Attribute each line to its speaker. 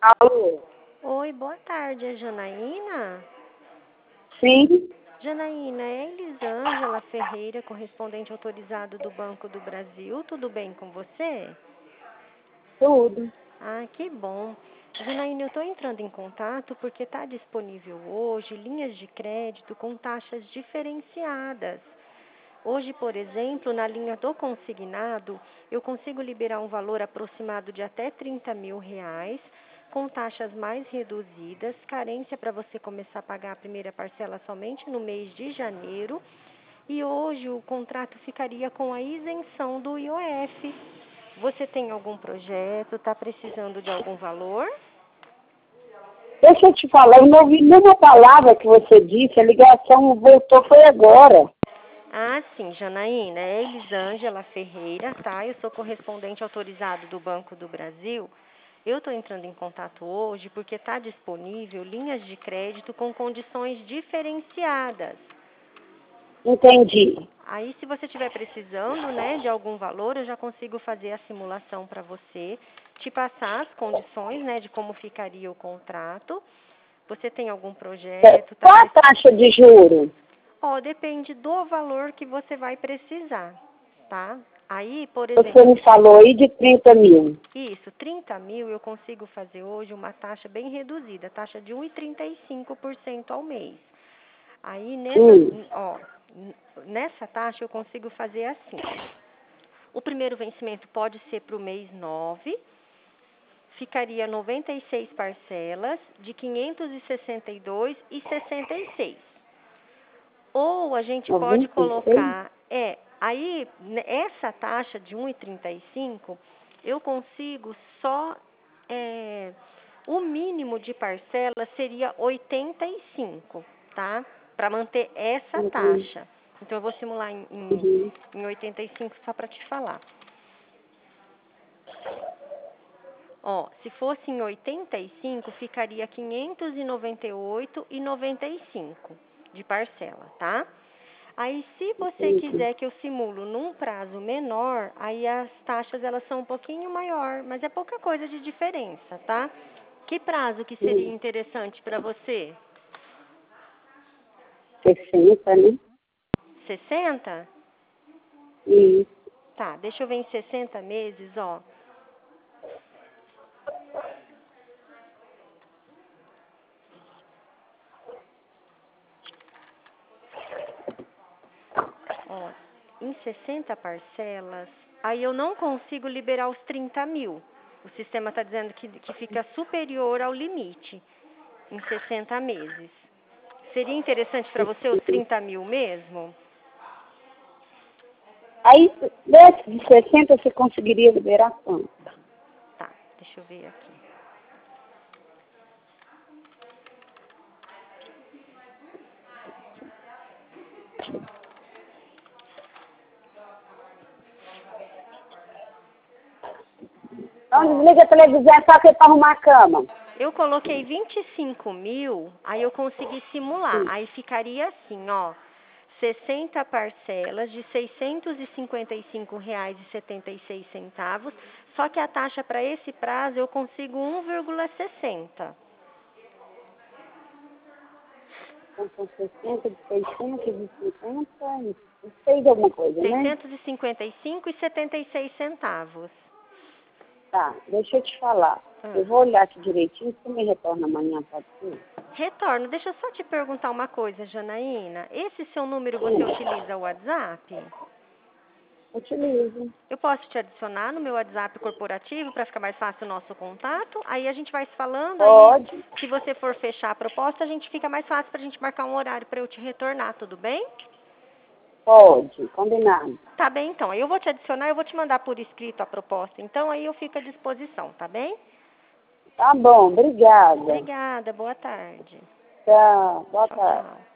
Speaker 1: Alô?
Speaker 2: Oi, boa tarde, é Janaína?
Speaker 1: Sim,
Speaker 2: Janaína, é Elisângela Ferreira, correspondente autorizado do Banco do Brasil. Tudo bem com você?
Speaker 1: tudo.
Speaker 2: Ah, que bom. Janaína, eu estou entrando em contato porque está disponível hoje linhas de crédito com taxas diferenciadas. Hoje, por exemplo, na linha do consignado, eu consigo liberar um valor aproximado de até R$ 30.000, com taxas mais reduzidas, carência para você começar a pagar a primeira parcela somente no mês de janeiro. E hoje o contrato ficaria com a isenção do IOF. Você tem algum projeto? Está precisando de algum valor?
Speaker 1: Deixa eu te falar, eu não ouvi nenhuma palavra que você disse, a ligação voltou, foi agora.
Speaker 2: Ah, sim, Janaína, é Elisângela Ferreira, tá? Eu sou correspondente autorizado do Banco do Brasil. Eu estou entrando em contato hoje porque está disponível linhas de crédito com condições diferenciadas.
Speaker 1: Entendi.
Speaker 2: Aí, se você estiver precisando, né, de algum valor, eu já consigo fazer a simulação para você, te passar as condições, né, de como ficaria o contrato. Você tem algum projeto?
Speaker 1: Qual a taxa de juro?
Speaker 2: Depende do valor que você vai precisar, tá? Aí, por
Speaker 1: Você
Speaker 2: exemplo,
Speaker 1: me falou aí de 30 mil.
Speaker 2: isso, 30.000 eu consigo fazer hoje uma taxa bem reduzida, taxa de 1,35% ao mês. Aí, nessa taxa eu consigo fazer assim. O primeiro vencimento pode ser para o mês 9, ficaria 96 parcelas de R$ 562,66. Ou a gente pode
Speaker 1: 96?
Speaker 2: colocar, aí essa taxa de 1,35, eu consigo só, o mínimo de parcela seria 85, tá? Para manter essa
Speaker 1: Uhum.
Speaker 2: taxa. Então eu vou simular
Speaker 1: Uhum.
Speaker 2: em 85 só para te falar. Se fosse em 85, ficaria 598,95 de parcela, tá? Aí, se você
Speaker 1: Entendi.
Speaker 2: quiser que eu simulo num prazo menor, aí as taxas elas são um pouquinho maior, mas é pouca coisa de diferença, tá? Que prazo que seria
Speaker 1: Hum.
Speaker 2: interessante para você?
Speaker 1: 60, né?
Speaker 2: 60?
Speaker 1: Isso.
Speaker 2: Tá, deixa eu ver em 60 meses, ó. Ó, em 60 parcelas, aí eu não consigo liberar os 30.000. O sistema está dizendo que fica superior ao limite em 60 meses. Seria interessante para você os 30.000 mesmo?
Speaker 1: Aí, desse de 60, você conseguiria liberar quanto?
Speaker 2: Tá, deixa eu ver aqui.
Speaker 1: Então,
Speaker 2: Ó,
Speaker 1: desliga a televisão só que é para arrumar a cama.
Speaker 2: eu coloquei 25.000, aí eu consegui simular.
Speaker 1: Sim.
Speaker 2: Aí ficaria assim, ó. 60 parcelas de R$ 655,76. Só que a taxa para esse prazo eu consigo 1,60.
Speaker 1: Então, são 60, de 600, de 50, e 6 alguma coisa, né?
Speaker 2: 655,76.
Speaker 1: Tá, deixa eu te falar. Eu vou olhar aqui direitinho, você me retorna amanhã, pode ser?
Speaker 2: Retorno. Deixa eu só te perguntar uma coisa, Janaína. Esse seu número você
Speaker 1: Sim,
Speaker 2: utiliza o WhatsApp?
Speaker 1: utilizo.
Speaker 2: Eu posso te adicionar no meu WhatsApp corporativo para ficar mais fácil o nosso contato? Aí a gente vai se falando, aí
Speaker 1: Pode,
Speaker 2: se você for fechar a proposta, a gente fica mais fácil para a gente marcar um horário para eu te retornar, tudo bem?
Speaker 1: pode, combinado.
Speaker 2: Tá bem, então. Aí eu vou te adicionar, eu vou te mandar por escrito a proposta. Então, aí eu fico à disposição, tá bem?
Speaker 1: Tá bom, obrigada.
Speaker 2: Obrigada, boa tarde.
Speaker 1: Tchau, boa
Speaker 2: Tchau,
Speaker 1: tarde.
Speaker 2: tchau.